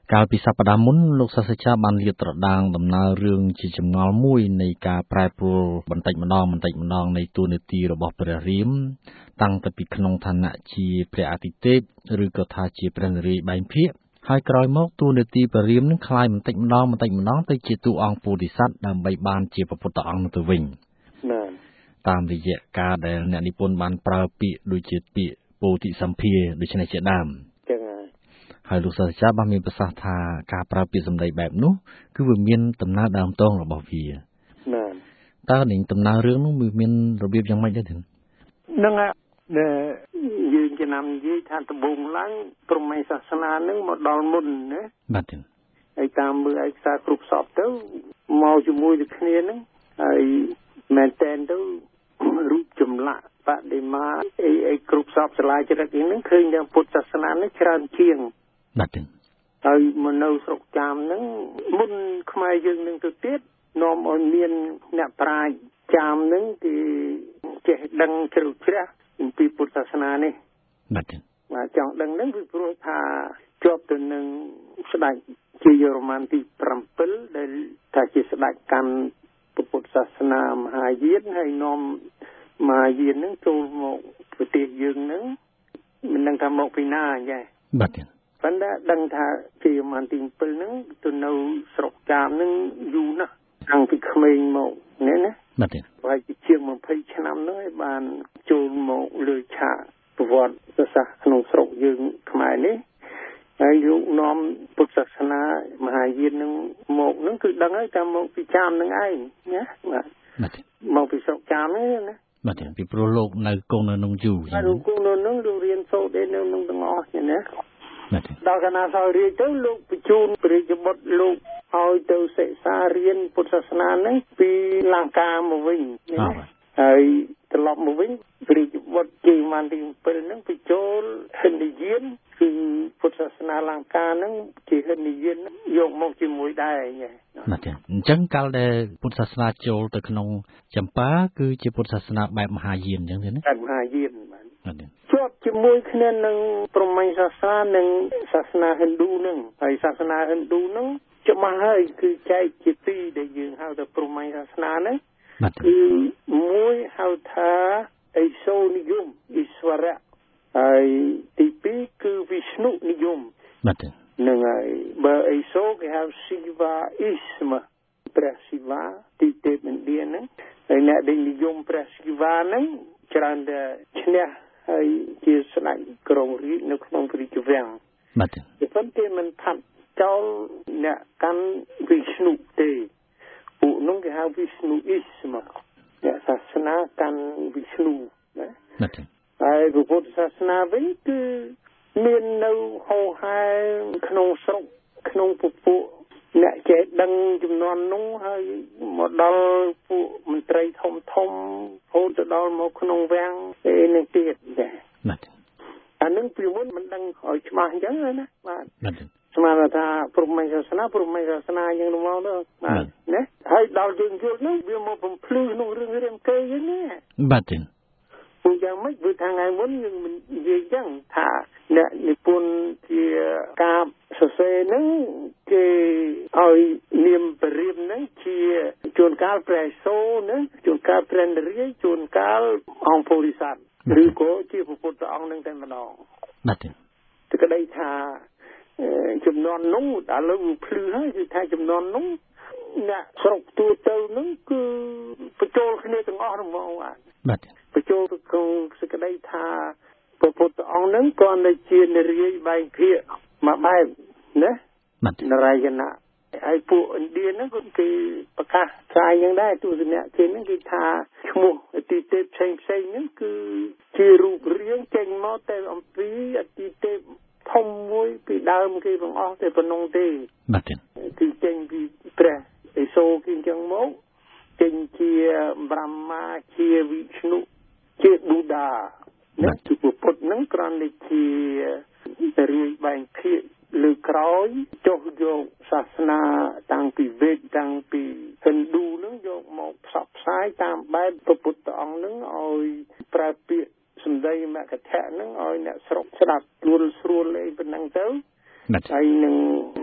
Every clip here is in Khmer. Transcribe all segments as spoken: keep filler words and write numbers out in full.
កាលពីសប្តាហ៍មុនលោកសាស្ត្រាចារ្យបានលាតត្រដាងដំណើររឿងជាចម្ងល់មួយនៃការប្រែប្រួលបន្តិចម្ដងបន្តិចម្ដងនៃតួនាទីរបស់ព្រះរាមតាំងពីពីក្នុងឋានៈជាព្រះអាទិទេពឬក៏ថាជាព្រះនរាយណ៍បែងភាគហើយក្រោយមកតួនាទីព្រះរាមនឹងคล้ายបន្តិចម្ដងបន្តិចម្ដងទៅជាតួអង្គពោធិសត្វដើម្បីបានជាព្រះពុទ្ធអង្គនោះទៅវិញបាទតាមរយៈការដែលអ្នកនិពន្ធបានប្រើពាក្យដូចជាពាក្យពោធិសម្ភារដូច្នេះជាដើមចឹងហើយលោកសាស្ត្រាចារ្យបានមានប្រសាសន៍ថាការប្រើពាក្យសម្ដីបែបនោះគឺវាមានដំណើរដើមតងរបស់វាបាទតើនឹងដំណើររឿងនោះវាមានរបៀបយ៉ាងម៉េចដែរហ្នឹងហើយយើងចំណាំនិយាយថាដំបូងឡើងព្រហ្មញ្ញសាសនានឹងមកដល់មុនណាបាទហើយតាមមើលឯកសារគ្រប់សពទៅមកជាមួយនឹងគ្នាហ្នឹងហើយមែនតែនទៅរូបចម្លាក់បដិមាអីអីគ្រប់សពសាលាចរិតហ្នឹងឃើញថាពុទ្ធសាសនានេះច្រើនជាងបាទហើយមកនៅស្រុកចាមហ្នឹងមុនខ្មែរយើងនឹងទៅទៀតនាំឲ្យមានអ្នកប្រាជ្ញចាមហ្នឹងគេចេះដឹងជ្រៅជ្រះអំពីពុទ្ធសាសនានេះបាទបាទចង់ដឹងហ្នឹងគឺព្រោះថាជាប់ទៅនឹងស្ដេចជាយរ៉ូម៉ាន់ទីbảyដែលថាជាស្ដេចកាន់ពុទ្ធសាសនាមហាយានហើយនាំមហាយានហ្នឹងចូលមកប្រទេសយើងហ្នឹងមិនដឹងថាមកពីណាចាបាទប៉ុន្តែដឹងថាជាយរ៉ូម៉ាន់ទីbảyហ្នឹងទៅនៅស្រុកចាមហ្នឹងយូរណាស់តាំងពីក្មេងមកនេះណាបាទប្រហែលជាជាង20ឆ្នាំនោះហើយបានចូលមកលើឆាកប្រវត្តិសាស្ត្រក្នុងស្រុកយើងខ្មែរនេះហើយលោកនាំពុទ្ធសាសនាមហាយាននឹងមកនឹងគឺដឹងហើយថាមកពីចាមនឹងឯងណាបាទមកពីស្រុកចាមហ្នឹងណាបាទពីព្រោះលោកនៅគង់នៅក្នុងយូរបាទលោកគង់នៅនឹងលោករៀនសូត្រនៅក្នុងទាំងអស់ហ្នឹងណាបាទដល់កណាសោយរាជទៅលោកបញ្ជូនព្រះរាជបុត្រលោកឲ្យទៅសិក្សារៀនពុទ្ធសាសនាហ្នឹងពីលង្កាមកវិញណាហើយត្រឡប់មកវិញព្រះរាជបុត្រជាម៉ានទីbảyហ្នឹងបញ្ចូលហិនយានគឺពុទ្ធសាសនាលង្កាហ្នឹងជាហិនយានយកមកជាមួយដែរណាបាទអញ្ចឹងកាលដែលពុទ្ធសាសនាចូលទៅក្នុងចម្ប៉ាគឺជាពុទ្ធសាសនាបែបមហាយានអញ្ចឹងទេណាបែបមហាយានបាទជាប់ជាមួយគ្នានឹងព្រហ្មញ្ញសាសនានិងសាសនាហិណ្ឌូហ្នឹងហើយសាសនាហិណ្ឌូហ្នឹងច្បាស់ហើយគឺចែកជាពីរដែលយើងហៅថាព្រហ្មញ្ញសាសនាហ្នឹងគឺមួយហៅថាអេសូនិយមអ៊ីស្វរៈហើយទីពីរគឺវិស្ណុនិយមបាទហ្នឹងហើយបើអេសូគេហៅស៊ីវ៉ាអ៊ីស្មព្រះស៊ីវ៉ាទីទេពឥណ្ឌាហ្នឹងហើយអ្នកដែលនិយមព្រះស៊ីវ៉ាហ្នឹងច្រើនតែឈ្នះហើយជាស្ដេចក្រុងរាជនៅក្នុងព្រះរាជវាំងបាទប៉ុន្តែមិនផាត់ចោលអ្នកកាន់វិស្ណុទេពួកនោះគេហៅវិស្ណុអ៊ីស្មអ្នកសាសនាកាន់វិស្ណុណាបាទហើយពុទ្ធសាសនាវិញគឺមាននៅហោហែក្នុងស្រុកក្នុងពពួកអ្នកចេះដឹងចំនួននោះហើយមកដល់ពួកមន្ត្រីធំធំហូតទៅដល់មកក្នុងវាំងឯនេះទៀតដែរបាទអានឹងពីមុនមិនដឹងឲ្យច្បាស់អញ្ចឹងណាបាទបាទស្មានថាព្រហ្មញ្ញសាសនាព្រហ្មញ្ញសាសនាយ៉ាងនោះមកទៅបាទណាហើយដល់យើងយល់នោះវាមកបំភ្លឺក្នុងរឿងរាមកេរ្តិ៍ហ្នឹងណាបាទទេពួកយ៉ាងម៉េចព្រោះថាថ្ងៃមុនយើងនិយាយអញ្ចឹងថាអ្នកនិពន្ធជាការសរសេរហ្នឹងគេឲ្យនាមព្រះរាមហ្នឹងជាជួនកាលព្រះសូរណាជួនកាលព្រះនរាយណ៍ជួនកាលអង្គពោធិសត្វឬក៏ជាព្រះពុទ្ធអង្គនឹងតែម្ដងបាទទេតែក្តីថាចំនួននោះឥឡូវភ្លឺហើយគឺថាចំនួននោះអ្នកស្រុកទូទៅនោះគឺបញ្ចូលគ្នាទាំងអស់ហ្មងបាទបញ្ចូលទៅក្នុងសេចក្តីថាព្រះពុទ្ធអង្គនឹងក៏នៅជានរាយណ៍បែងភាគមួយបែបណានរាយណៈហើយពួកឥណ្ឌាហ្នឹងក៏គេប្រកាសផ្សាយយ៉ាងដែរទស្សនៈគេហ្នឹងគេថាឈ្មោះអតិទេពផ្សេងផ្សេងហ្នឹងគឺជារូបរាងចេញមកតែអំពីអតិទេពធំមួយពីដើមគេទាំងអស់តែប៉ុណ្ណឹងទេបាទគឺចេញពីព្រះឥសូរគេអញ្ចឹងមកចេញជាಬ್ರಹ્មាជាវិស្ណុជាប៊ូដាណាគឺពុទ្ធហ្នឹងគ្រាន់តែជារាយបែងភាគលើក្រោយចុះយកសាសនាតាំងពីវេទតាំងពីហិណ្ឌូហ្នឹងយកមកផ្សព្វផ្សាយតាមបែបព្រះពុទ្ធអង្គហ្នឹងឲ្យប្រើពាក្យសម្ដីមគ្គធៈហ្នឹងឲ្យអ្នកស្រុកស្ដាប់ស្រួលស្រួលអីប៉ុណ្ណឹងទៅហើយនឹង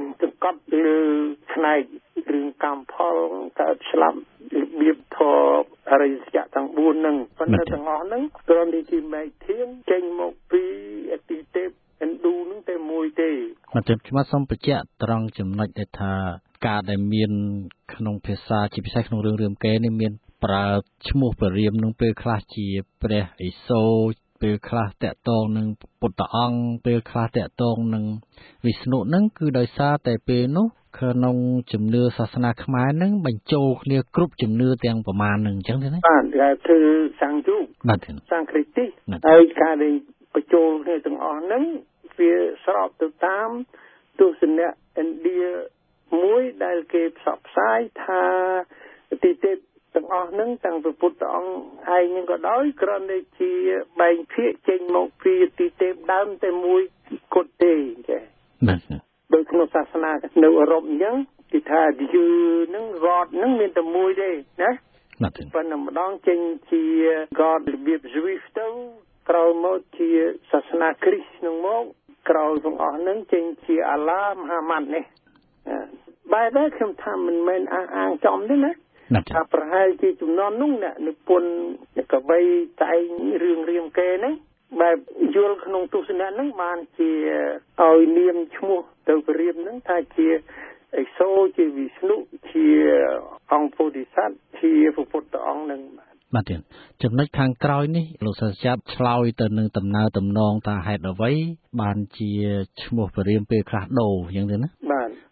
កត់លើផ្នែករឿងកម្មផលកើតស្លាប់របៀបធម៌អរិយសច្ចៈទាំងបួនហ្នឹងប៉ុន្តែទាំងអស់ហ្នឹងគ្រាន់តែជាមេធានចេញមកពីអតិទេពឥណ្ឌូហ្នឹងតែមួយទេមកទៅខ្ញុំសូមបញ្ជាក់ត្រង់ចំណុចដែលថាការដែលមានក្នុងភាសាជាពិសេសក្នុងរឿងរាមកេរ្តិ៍នេះមានប្រើឈ្មោះព្រះរាមនឹងពេលខ្លះជាព្រះឥសូរពេលខ្លះតាក់ទងនឹងពុទ្ធអង្គពេលខ្លះតាក់ទងនឹងវិស្ណុនឹងគឺដោយសារតែពេលនោះក្នុងជំនឿសាសនាខ្មែរនឹងបញ្ចូលគ្នាគ្រប់ជំនឿទាំងប្រមាណនឹងអញ្ចឹងទេណាបាទគេធ្វើសង្យុបាទសង្គ្រិតិហើយការដែលបញ្ចូលគ្នាទាំងអស់ហ្នឹងវាស្របទៅតាមទស្សនៈឥណ្ឌាមួយដែលគេផ្សព្វផ្សាយថាទីទេពទាំងអស់ហ្នឹងទាំងព្រះពុទ្ធអង្គឯងហ្នឹងក៏ដោយគ្រាន់តែជាបែងភាគចេញមកពីទីទេពដើមតែមួយគត់ទេចា៎បាទដោយក្នុងសាសនានៅអឺរ៉ុបអញ្ចឹងគេថាយឺហ្នឹងរ៉តហ្នឹងមានតែមួយទេណាប៉ុន្តែម្ដងចេញជា God របៀប Swift ទៅក្រោយមកជាសាសនាគ្រីស្ទហ្នឹងមកក្រោយទាំងអស់ហ្នឹងចេញជាអាឡាមហាម៉ាត់នេះបែបនេះខ្ញុំថាមិនមែនអះអាងចំទេណាថាប្រហែលជាជំនាន់នោះអ្នកនិពន្ធកវីតែងរឿងរាមកេរ្តិ៍ហ្នឹងបែបយល់ក្នុងទស្សនៈហ្នឹងបានជាឲ្យនាមឈ្មោះទៅព្រះរាមហ្នឹងថាជាឥសូរជាវិស្ណុជាអង្គពោធិសត្វជាព្រះពុទ្ធអង្គហ្នឹងបាទទៀតចំណុចខាងក្រោយនេះលោកសាស្ត្រាចារ្យឆ្លើយទៅនឹងដំណើរតំណងថាហេតុអ្វីបានជាឈ្មោះព្រះរាមពេលខ្លះដូរអញ្ចឹងទេណាបាទ